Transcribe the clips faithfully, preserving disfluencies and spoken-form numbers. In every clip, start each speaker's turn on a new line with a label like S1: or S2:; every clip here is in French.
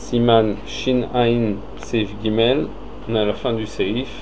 S1: Siman Shin Ain Seif Gimel, on est à la fin du Seif.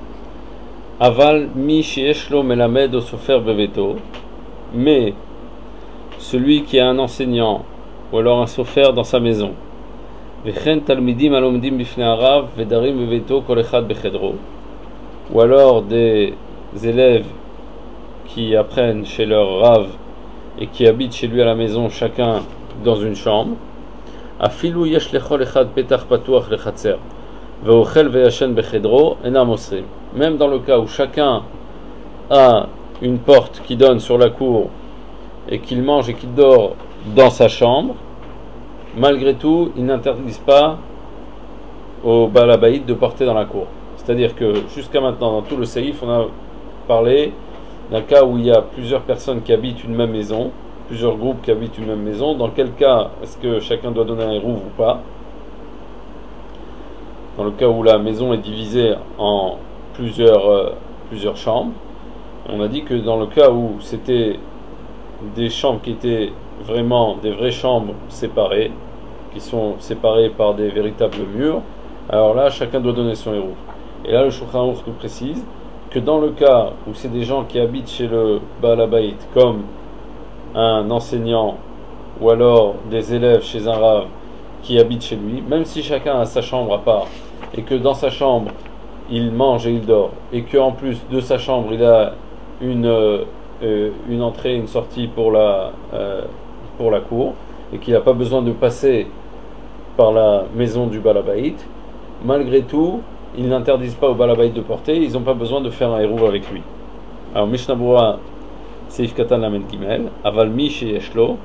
S1: Aval mi sheeshlo melamed osofer beveto, mais celui qui a un enseignant ou alors un sofer dans sa maison. Vechen talmidim alomdim bifnei harav vedarim beveto kol echad bechedro, ou alors des élèves qui apprennent chez leur rav et qui habitent chez lui à la maison, chacun dans une chambre. Afilu yesh lechol echad petach patuach lechatzer veochel veyashen bechedro enam osrim. Même dans le cas où chacun a une porte qui donne sur la cour et qu'il mange et qu'il dort dans sa chambre, malgré tout, ils n'interdisent pas au Baal Habayit de porter dans la cour. C'est-à-dire que jusqu'à maintenant, dans tout le Seif, on a parlé d'un cas où il y a plusieurs personnes qui habitent une même maison, plusieurs groupes qui habitent une même maison. Dans quel cas est-ce que chacun doit donner un hérouv ou pas? Dans le cas où la maison est divisée en plusieurs, euh, plusieurs chambres. On a dit que dans le cas où c'était des chambres qui étaient vraiment des vraies chambres séparées, qui sont séparées par des véritables murs, alors là chacun doit donner son hérouv. Et là le Shulchan Aruch nous précise que dans le cas où c'est des gens qui habitent chez le Baal Habayit, comme un enseignant ou alors des élèves chez un rav qui habitent chez lui, même si chacun a sa chambre à part et que dans sa chambre il mange et il dort, et qu'en plus de sa chambre il a une, euh, une entrée et une sortie pour la, euh, pour la cour, et qu'il n'a pas besoin de passer par la maison du Baal Habayit, malgré tout, ils n'interdisent pas au Baal Habayit de porter, ils n'ont pas besoin de faire un hérouv avec lui. Alors, Mishnah Berurah, Seif Katan Lamed Gimel, Aval Mi Sheyeshlo,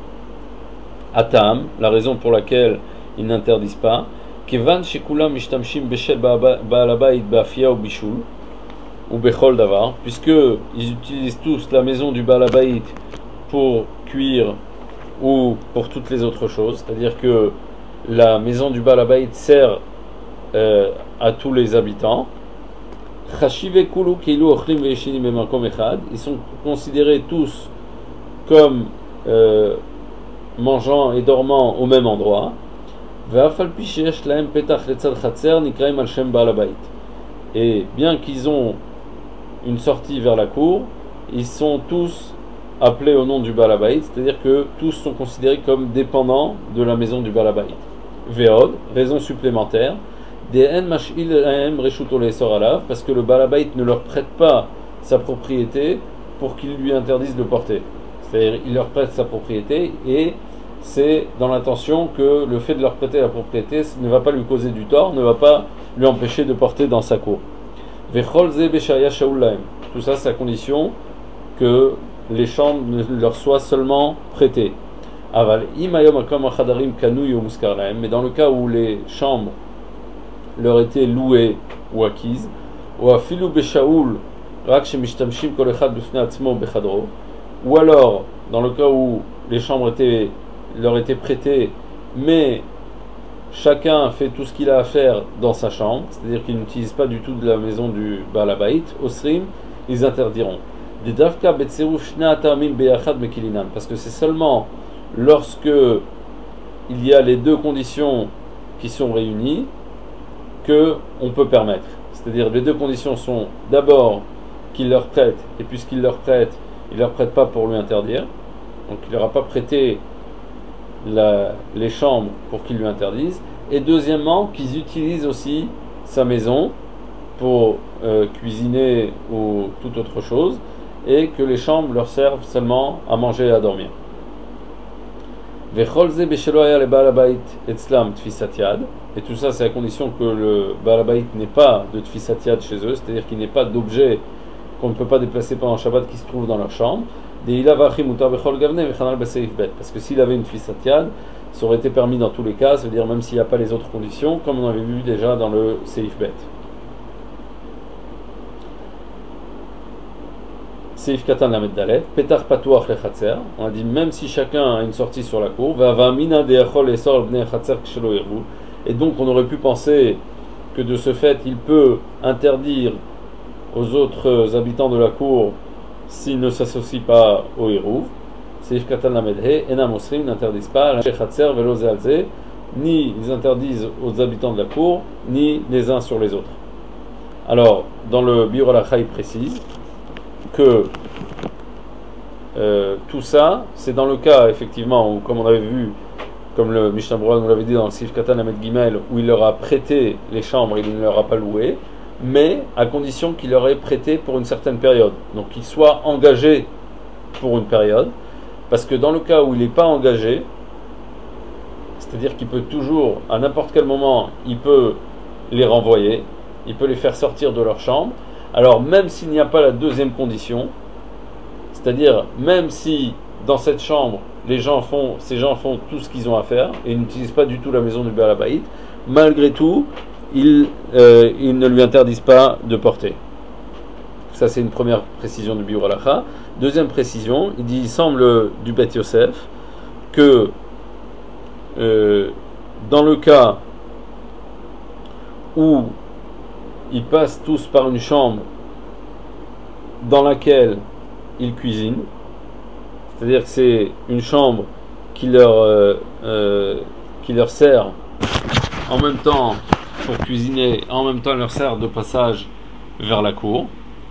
S1: Atam, la raison pour laquelle ils n'interdisent pas, Kevan Shekulam Mishtamshim Beshel Baal Habayit Beafia ou Bishul, ou Bechol Davar, puisque ils utilisent tous la maison du Baal Habayit pour cuire ou pour toutes les autres choses, c'est-à-dire que la maison du Baal Habayit sert euh, à tous les habitants. Ils sont considérés tous comme euh, mangeant et dormant au même endroit. Et bien qu'ils ont une sortie vers la cour, ils sont tous appelés au nom du Baal Habayit, c'est-à-dire que tous sont considérés comme dépendants de la maison du Baal Habayit. Veod, raison supplémentaire, parce que le Baal Habayit ne leur prête pas sa propriété pour qu'il lui interdise de porter. C'est-à-dire il leur prête sa propriété et c'est dans l'intention que le fait de leur prêter la propriété ne va pas lui causer du tort, ne va pas lui empêcher de porter dans sa cour. Tout ça c'est à condition que les chambres leur soient seulement prêtées. Mais dans le cas où les chambres leur étaient louées ou acquises, ou alors dans le cas où les chambres étaient, leur étaient prêtées, mais chacun fait tout ce qu'il a à faire dans sa chambre, c'est-à-dire qu'ils n'utilisent pas du tout de la maison du Baal Habayit, Osrim, ils interdiront. Parce que c'est seulement lorsque il y a les deux conditions qui sont réunies que on peut permettre. C'est-à-dire les deux conditions sont d'abord qu'il leur prête, et puisqu'il leur prête, il leur prête pas pour lui interdire, donc il leur a pas prêté la, les chambres pour qu'ils lui interdisent, et deuxièmement qu'ils utilisent aussi sa maison pour euh, cuisiner ou toute autre chose, et que les chambres leur servent seulement à manger et à dormir. Et tout ça c'est à condition que le Baal Habayit n'ait pas de tfisat yad chez eux, c'est-à-dire qu'il n'ait pas d'objet qu'on ne peut pas déplacer pendant Shabbat qui se trouve dans leur chambre. Parce que s'il avait une tfisat yad, ça aurait été permis dans tous les cas, ça veut dire même s'il n'y a pas les autres conditions, comme on avait vu déjà dans le Seif Bet. Seif Katan Lamed Dalet, Petach Patuach Lechatzer, on a dit même si chacun a une sortie sur la cour, et donc on aurait pu penser que de ce fait il peut interdire aux autres habitants de la cour s'ils ne s'associent pas au hérouv. Seif Katan Lamed He, Enam Osrim n'interdisent pas, Lechatzer Velo Zealze, ni ils interdisent aux habitants de la cour, ni les uns sur les autres. Alors, dans le Biur Halacha, il précise que euh, tout ça, c'est dans le cas, effectivement, où, comme on avait vu, comme le Mishnah Berurah nous l'avait dit dans le Sif Katan Lamed Gimel, où il leur a prêté les chambres et il ne leur a pas loué, mais à condition qu'il leur ait prêté pour une certaine période. Donc qu'il soit engagé pour une période, parce que dans le cas où il n'est pas engagé, c'est-à-dire qu'il peut toujours, à n'importe quel moment, il peut les renvoyer, il peut les faire sortir de leur chambre, alors même s'il n'y a pas la deuxième condition, c'est-à-dire même si dans cette chambre, les gens font, ces gens font tout ce qu'ils ont à faire et n'utilisent pas du tout la maison du Baal Habayit, malgré tout, ils, euh, ils ne lui interdisent pas de porter. Ça, c'est une première précision du Biur Halacha. Deuxième précision, il dit, il semble du Beth Yosef que euh, dans le cas où ils passent tous par une chambre dans laquelle ils cuisinent, c'est-à-dire que c'est une chambre qui leur, euh, euh, qui leur sert en même temps pour cuisiner, en même temps leur sert de passage vers la cour,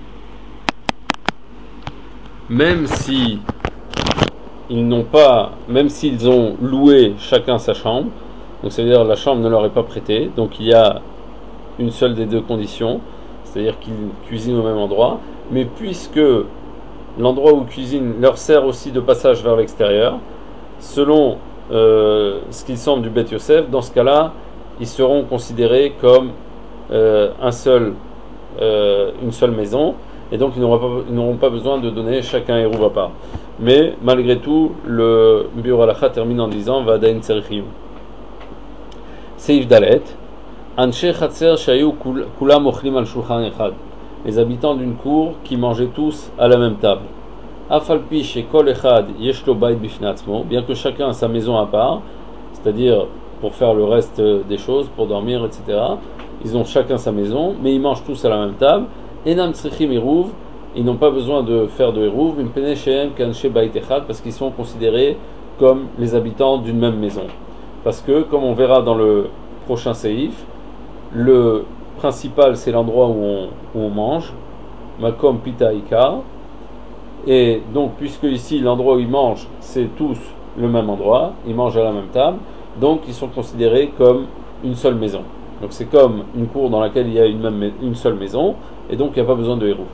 S1: même si ils n'ont pas, même s'ils ont loué chacun sa chambre, donc c'est-à-dire la chambre ne leur est pas prêtée, donc il y a une seule des deux conditions, c'est-à-dire qu'ils cuisinent au même endroit, mais puisque l'endroit où ils cuisinent leur sert aussi de passage vers l'extérieur, selon euh, ce qu'il semble du Beth Yosef, dans ce cas-là, ils seront considérés comme euh, un seul, euh, une seule maison, et donc ils n'auront pas, ils n'auront pas besoin de donner chacun un hérouv à part. Mais malgré tout, le Biur Halacha termine en disant Vadain Tzerichim. Seif Dalet, Anshe Chatzer Shayu Kulam Ochlim al Shulchan Echad. Les habitants d'une cour qui mangeaient tous à la même table. Afalpi chez Kol Echad Yeshlo Bait Bifnatzmo, bien que chacun a sa maison à part, c'est-à-dire pour faire le reste des choses, pour dormir, et cetera. Ils ont chacun sa maison, mais ils mangent tous à la même table. Enam Tzrichim Eruv, ils n'ont pas besoin de faire de Eruv, Mimpene Shehem Kanshe Bait Echad, parce qu'ils sont considérés comme les habitants d'une même maison. Parce que, comme on verra dans le prochain séif, le principal c'est l'endroit où on, où on mange, Makom Pita Ikar, et donc puisque ici l'endroit où ils mangent c'est tous le même endroit, ils mangent à la même table, donc ils sont considérés comme une seule maison. Donc c'est comme une cour dans laquelle il y a une, même, une seule maison, et donc il n'y a pas besoin de hérouv.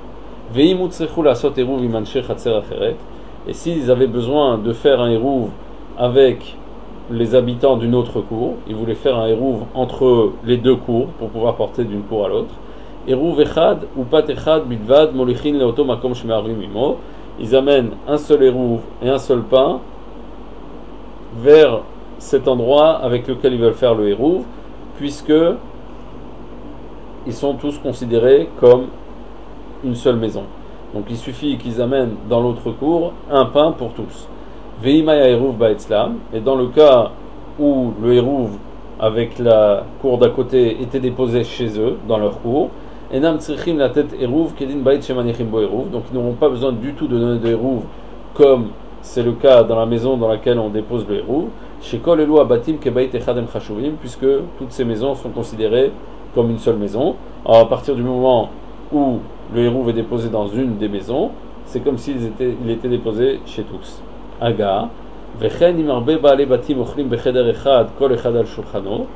S1: Et s'ils avaient besoin de faire un hérouv avec les habitants d'une autre cour, ils voulaient faire un hérouv entre les deux cours pour pouvoir porter d'une cour à l'autre. Hérouv echad ou pat echad bilvad molichin leoto makom shme'arvim imo. Ils amènent un seul hérouv et un seul pain vers cet endroit avec lequel ils veulent faire le hérouv, puisque ils sont tous considérés comme une seule maison. Donc il suffit qu'ils amènent dans l'autre cour un pain pour tous. Veimaya hérouv ba'etzlam, et dans le cas où le hérouv avec la cour d'à côté était déposé chez eux, dans leur cour, enam tzrichim la tête hérouv kedin ba'et shemanichim bo hérouv, donc ils n'auront pas besoin du tout de donner de hérouv comme c'est le cas dans la maison dans laquelle on dépose le hérouv, chez kol elu abatim kebait echadem chashuvim, puisque toutes ces maisons sont considérées comme une seule maison. Alors à partir du moment où le hérouv est déposé dans une des maisons, c'est comme s'il était, il était déposé chez tous. Aga, vechen imarbe baale batim ochlim becheder echad kol echad al shulchano.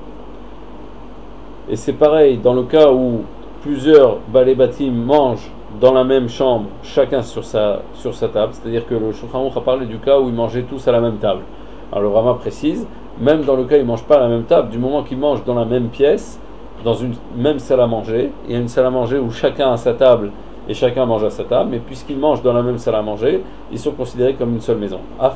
S1: Et c'est pareil dans le cas où plusieurs baale batim mangent dans la même chambre, chacun sur sa, sur sa table, c'est-à-dire que le Shulchan Aruch a parlé du cas où ils mangeaient tous à la même table. Alors le Rama précise, même dans le cas où ils ne mangent pas à la même table, du moment qu'ils mangent dans la même pièce, dans une même salle à manger, il y a une salle à manger où chacun a sa table et chacun mange à sa table, mais puisqu'ils mangent dans la même salle à manger, ils sont considérés comme une seule maison.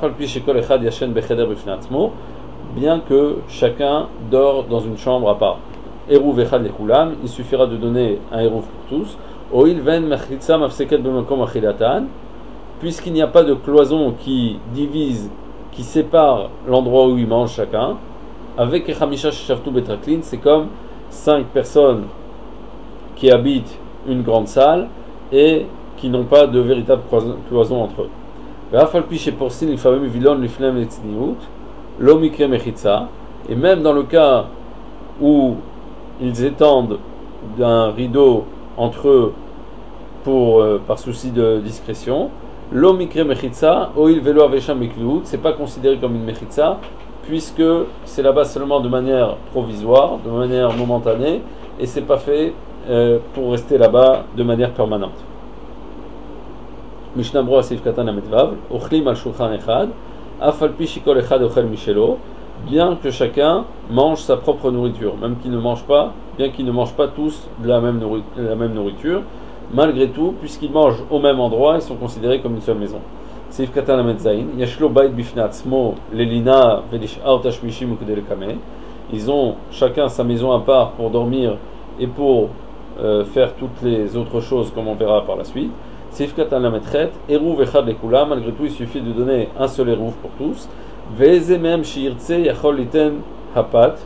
S1: Bien que chacun dort dans une chambre à part. Eruv echad lekulam, il suffira de donner un eruv pour tous. Oil ven mechitza mafseket b'makom achilatan, puisqu'il n'y a pas de cloison qui divise, qui sépare l'endroit où ils mangent chacun. Avec echamisha sheshavtu betraklin, c'est comme cinq personnes qui habitent une grande salle et qui n'ont pas de véritable cloison entre eux. Et même dans le cas où ils étendent d'un rideau entre eux pour, euh, par souci de discrétion, lo mikre mechitza, oil velo avesham mikviut, c'est pas considéré comme une mechitza, puisque c'est là-bas seulement de manière provisoire, de manière momentanée, et c'est pas fait euh, pour rester là-bas de manière permanente. Mishnah Brura Seif Katan Amedvav, ochlim al shulchan echad, afal pi shikol echad ochel mishelo, bien que chacun mange sa propre nourriture, même qu'ils ne mangent pas, bien qu'ils ne mangent pas tous de la même, nourri- la même nourriture, malgré tout, puisqu'ils mangent au même endroit, ils sont considérés comme une seule maison. Seif Katan Amedzain, yashlo bait bifnatzmo lelina velishar tashmishim ukdel kame. Ils ont chacun sa maison à part pour dormir et pour euh, faire toutes les autres choses, comme on verra par la suite. Seif Katan Lametchet, eruv echad lekula, malgré tout, il suffit de donner un seul eruv pour tous. Ve'ezemem shiirtse yachol liten hapat,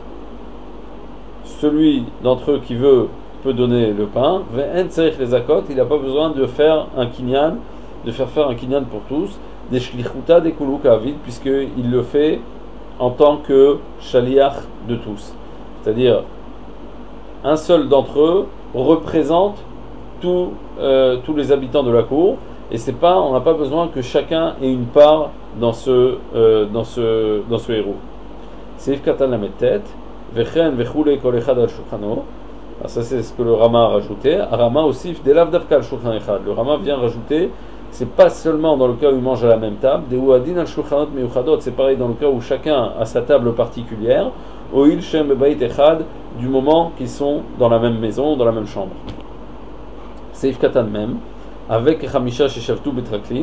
S1: celui d'entre eux qui veut peut donner le pain. Ve'en tzarich les akot, il n'a pas besoin de faire un kinyan, de faire faire un kinyan pour tous. Des shlichuta des kuluk avid, puisqu'il le fait en tant que shaliach de tous. C'est-à-dire, un seul d'entre eux représente tous, euh, tous les habitants de la cour, et c'est pas, on n'a pas besoin que chacun ait une part dans ce, euh, dans ce, dans ce héros. Seif katan la mettet, vechen vechule kol echad al shulchano. Ça c'est ce que le Rama a rajouté. Rama aussi delav davka al shulchan echad. Le Rama vient rajouter, c'est pas seulement dans le cas où ils mangent à la même table. Des uadin al shulchanot meyuchadot, c'est pareil dans le cas où chacun a sa table particulière. Oil shem bebait echad, du moment qu'ils sont dans la même maison, dans la même chambre. Seif katan même, avec chamisha sheshavtu betraklin.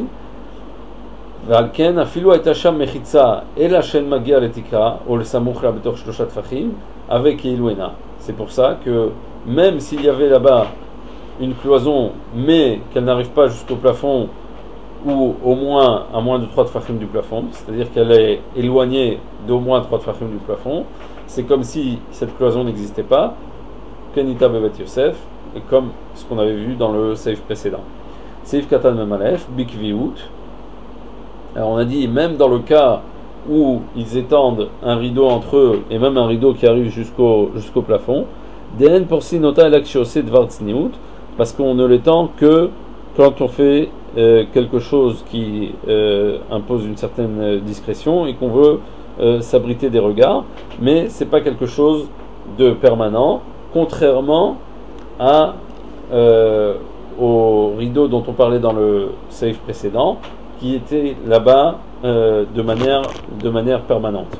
S1: ועל אפילו הייתה שם מחיצה אלא שאין מגיע לתקרה או לסמוך לה בתוך שלושה טפחים avec כאילו אינה. C'est pour ça que même s'il y avait là-bas une cloison mais qu'elle n'arrive pas jusqu'au plafond ou au moins à moins de trois tfachim du plafond, c'est-à-dire qu'elle est éloignée d'au moins trois tfachim du plafond, c'est comme si cette cloison n'existait pas, Kenita Bevet Yosef, comme ce qu'on avait vu dans le seif précédent. Seif Katan Memalef, Bikviut. Alors on a dit, même dans le cas où ils étendent un rideau entre eux, et même un rideau qui arrive jusqu'au, jusqu'au plafond, Dehen Porsi Nota Elakshose Dvartzniut, parce qu'on ne l'étend que quand on fait euh, quelque chose qui euh, impose une certaine discrétion et qu'on veut euh, s'abriter des regards, mais c'est pas quelque chose de permanent, contrairement à, euh, au rideau dont on parlait dans le safe précédent, qui était là-bas euh, de manière, de manière permanente.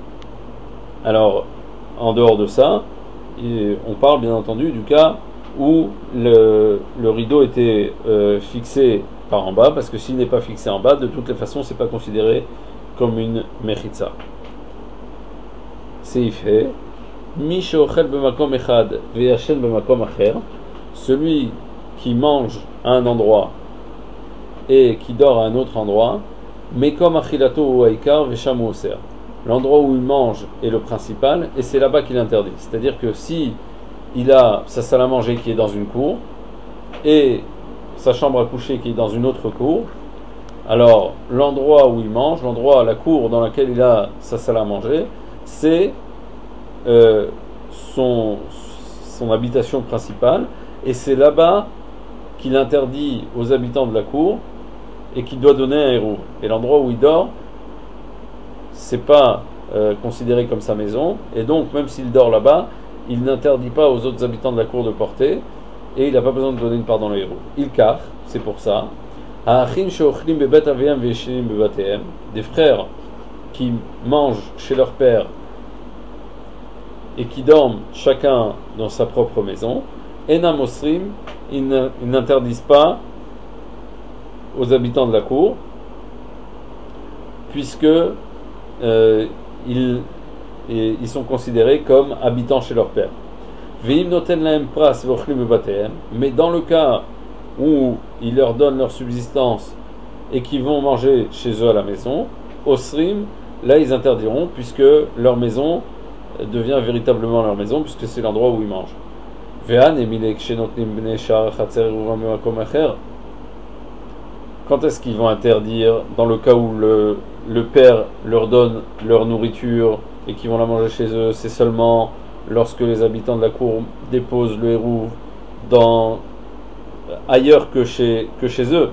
S1: Alors, en dehors de ça, on parle bien entendu du cas où le, le rideau était euh, fixé par en bas, parce que s'il n'est pas fixé en bas, de toutes les façons, c'est pas considéré comme une mechitza. Seif he, mi sheochel b'makom echad ve'yashen b'makom acher, celui qui mange à un endroit et qui dort à un autre endroit, mais comme achilato ou aikar vesham oser. L'endroit où il mange est le principal et c'est là-bas qu'il interdit. C'est-à-dire que si il a sa salle à manger qui est dans une cour et sa chambre à coucher qui est dans une autre cour, alors l'endroit où il mange, l'endroit, la cour dans laquelle il a sa salle à manger, c'est euh, son, son habitation principale et c'est là-bas qu'il interdit aux habitants de la cour et qu'il doit donner un héros. Et l'endroit où il dort, c'est pas euh, considéré comme sa maison, et donc même s'il dort là-bas, il n'interdit pas aux autres habitants de la cour de porter, et il n'a pas besoin de donner une part dans le héros. Il car, c'est pour ça, des frères qui mangent chez leur père et qui dorment chacun dans sa propre maison, enam osrim, ils n'interdisent pas aux habitants de la cour, puisque euh, ils, et, ils sont considérés comme habitants chez leur père. Mais dans le cas où ils leur donnent leur subsistance et qu'ils vont manger chez eux à la maison, osrim, là ils interdiront, puisque leur maison devient véritablement leur maison, puisque c'est l'endroit où ils mangent. Quand est-ce qu'ils vont interdire dans le cas où le, le père leur donne leur nourriture et qui vont la manger chez eux, c'est seulement lorsque les habitants de la cour déposent le hérouv dans ailleurs que chez, que chez eux.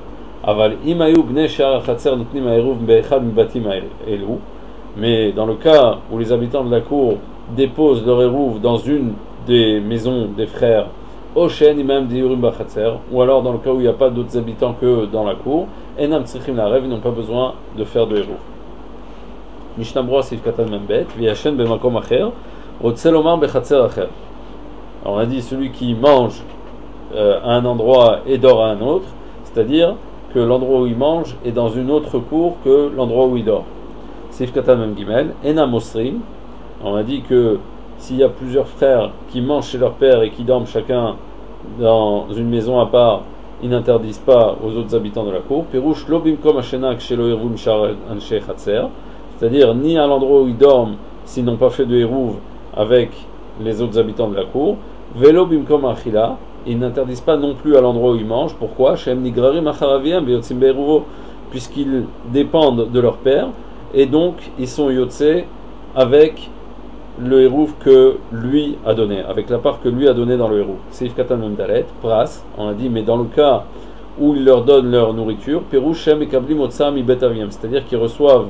S1: Mais dans le cas où les habitants de la cour déposent leur hérouv dans une des maisons des frères, ou alors dans le cas où il n'y a pas d'autres habitants que dans la cour, ils n'ont pas besoin de faire de hérouv. Mishnah Brura Sif Katan Membet, V'yashen b'makom acher, Rotzel omar bechatzer acher. Alors on a dit celui qui mange euh, à un endroit et dort à un autre, c'est-à-dire que l'endroit où il mange est dans une autre cour que l'endroit où il dort. Sif Katan Mem Gimel, Ena Mosrim. On a dit que s'il y a plusieurs frères qui mangent chez leur père et qui dorment chacun dans une maison à part, ils n'interdisent pas aux autres habitants de la cour. Perush lo bimkom ashenak shelo yeruv mishar anshe chatzer. C'est-à-dire ni à l'endroit où ils dorment s'ils n'ont pas fait de hérouv avec les autres habitants de la cour. Velo bimkom achila, ils n'interdisent pas non plus à l'endroit où ils mangent. Pourquoi? Shem nigrarim acharaviem beyotzim behérouvo, puisqu'ils dépendent de leur père et donc ils sont yotzé avec le hérouv que lui a donné, avec la part que lui a donnée dans le hérouv. Seif katan memdalet, pras, on a dit, mais dans le cas où il leur donne leur nourriture, perush shem ekablim otsa mi bet aviem, c'est-à-dire qu'ils reçoivent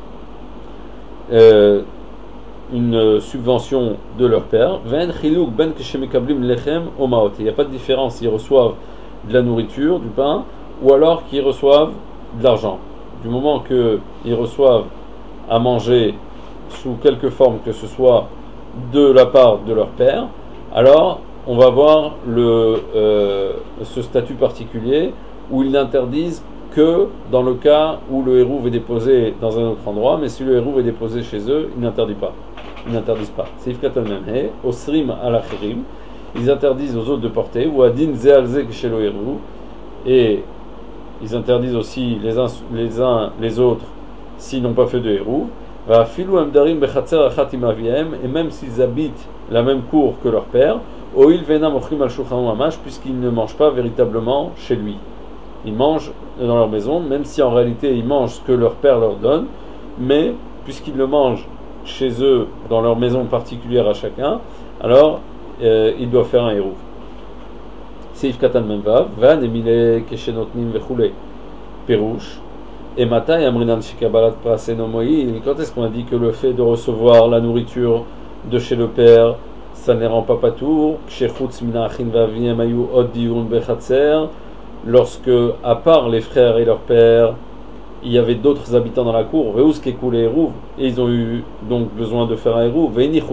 S1: Euh, une subvention de leur père. Ben chiluk ben keshemekablim lechem omaot. Il n'y a pas de différence s'ils reçoivent de la nourriture, du pain, ou alors qu'ils reçoivent de l'argent. Du moment qu'ils reçoivent à manger sous quelque forme que ce soit de la part de leur père, alors on va voir le, euh, ce statut particulier où ils n'interdisent que dans le cas où le hérouv est déposé dans un autre endroit, mais si le hérouv est déposé chez eux, ils n'interdisent pas. Ils n'interdisent pas. Seif katan memhe, osrim alachirim, ils interdisent aux autres de porter, ou adin zealze chez le hérouv, et ils interdisent aussi les uns les uns les autres s'ils n'ont pas fait de hérouv. Va filu amdarim bechatzer achat imaviem, et même s'ils habitent la même cour que leur père, oil venam ochrim al shulchan mamash, puisqu'ils ne mangent pas véritablement chez lui. Ils mangent dans leur maison, même si en réalité ils mangent ce que leur père leur donne, mais puisqu'ils le mangent chez eux, dans leur maison particulière à chacun, alors euh, ils doivent faire un hérouv. Seif katan memvav, van emile keshenotnim vechule, perush, et matai amrinan shikabalat prasen omoïl. Quand est-ce qu'on a dit que le fait de recevoir la nourriture de chez le père, ça ne les rend pas patour? Kshechutz mina achin vaviem ayu od diurun bechatzer. Lorsque, à part les frères et leur père, il y avait d'autres habitants dans la cour, et ils ont eu donc besoin de faire un hérouv,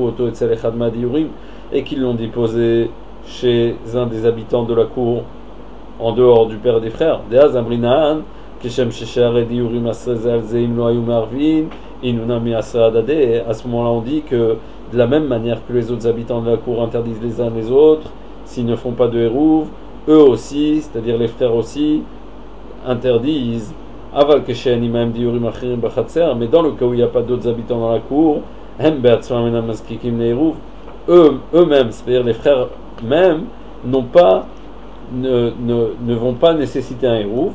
S1: et qu'ils l'ont déposé chez un des habitants de la cour, en dehors du père et des frères. À ce moment-là, on dit que de la même manière que les autres habitants de la cour interdisent les uns les autres, s'ils ne font pas de hérouv, eux aussi, c'est-à-dire les frères aussi, interdisent. Mais dans le cas où il n'y a pas d'autres habitants dans la cour, eux, eux-mêmes, c'est-à-dire les frères même, n'ont pas, ne, ne, ne vont pas nécessiter un hérouv.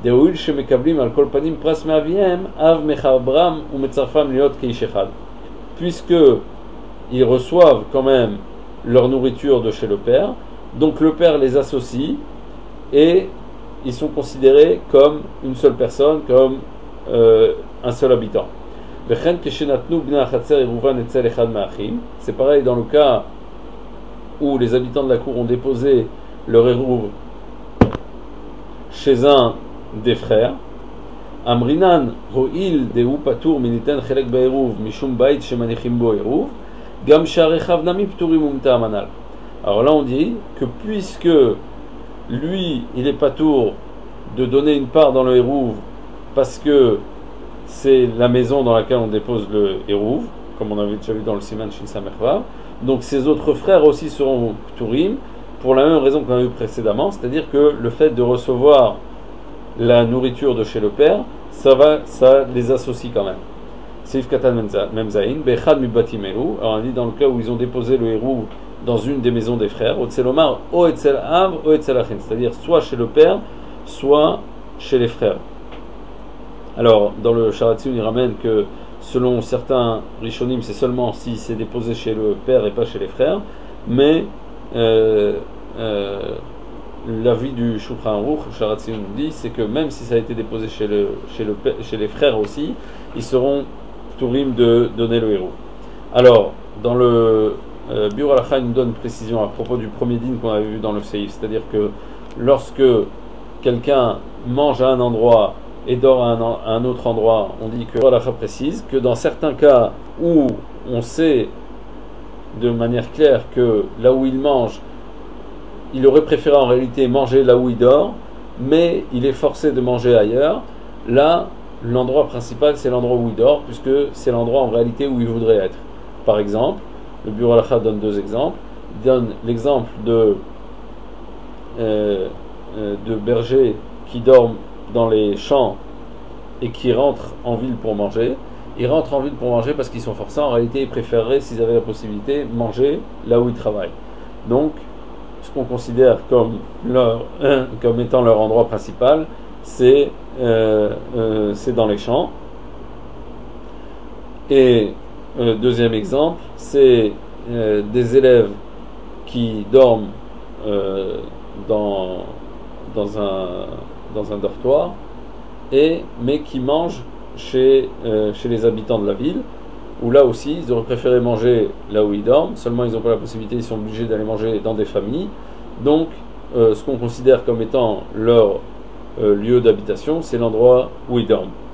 S1: Puisque ils reçoivent quand même leur nourriture de chez le père, donc le père les associe et ils sont considérés comme une seule personne, comme euh, un seul habitant. C'est pareil dans le cas où les habitants de la cour ont déposé leur hérouv chez un des frères. Amrinan ho'il dehu patur miniten chelek ba'hérouv mishum bait shemanichim bo hérouv gam sharechav nami pturim umta amanal. Alors là on dit que puisque lui il est patour de donner une part dans le hérouv parce que c'est la maison dans laquelle on dépose le hérouv, comme on avait déjà vu dans le Siman Shin Samerva, donc ses autres frères aussi seront pturim pour la même raison qu'on a vu précédemment, c'est-à-dire que le fait de recevoir la nourriture de chez le père, ça va, ça les associe quand même. Seif katan memzain, bechad mibatim elu. Alors on dit dans le cas où ils ont déposé le hérouv dans une des maisons des frères, otzelomar o etzel av o etzel achin, c'est-à-dire soit chez le père, soit chez les frères. Alors dans le Sharatzun il ramène que selon certains Rishonim, c'est seulement si c'est déposé chez le père et pas chez les frères, mais euh, euh, l'avis du Shulchan Aruch, Sharatzi nous dit, c'est que même si ça a été déposé chez, le, chez, le, chez les frères aussi, ils seront tourim de donner le héros. Alors, dans le euh, Biur Halacha, il nous donne une précision à propos du premier dîne qu'on avait vu dans le Seif, c'est-à-dire que lorsque quelqu'un mange à un endroit et dort à un, à un autre endroit, on dit que Halacha précise que dans certains cas où on sait de manière claire que là où il mange, il aurait préféré en réalité manger là où il dort, mais il est forcé de manger ailleurs. Là, l'endroit principal, c'est l'endroit où il dort, puisque c'est l'endroit en réalité où il voudrait être. Par exemple, le Biur Halacha donne deux exemples. Il donne l'exemple de, euh, euh, de bergers qui dorment dans les champs et qui rentrent en ville pour manger. Ils rentrent en ville pour manger parce qu'ils sont forcés. En réalité, ils préféreraient, s'ils avaient la possibilité, manger là où ils travaillent. Donc, ce qu'on considère comme, leur, comme étant leur endroit principal, c'est, euh, euh, c'est dans les champs. Et euh, deuxième exemple, c'est euh, des élèves qui dorment euh, dans, dans, un, dans un dortoir, et, mais qui mangent chez, euh, chez les habitants de la ville, où là aussi ils auraient préféré manger là où ils dorment, seulement ils n'ont pas la possibilité, ils sont obligés d'aller manger dans des familles. Donc euh, ce qu'on considère comme étant leur euh, lieu d'habitation, c'est l'endroit où ils dorment.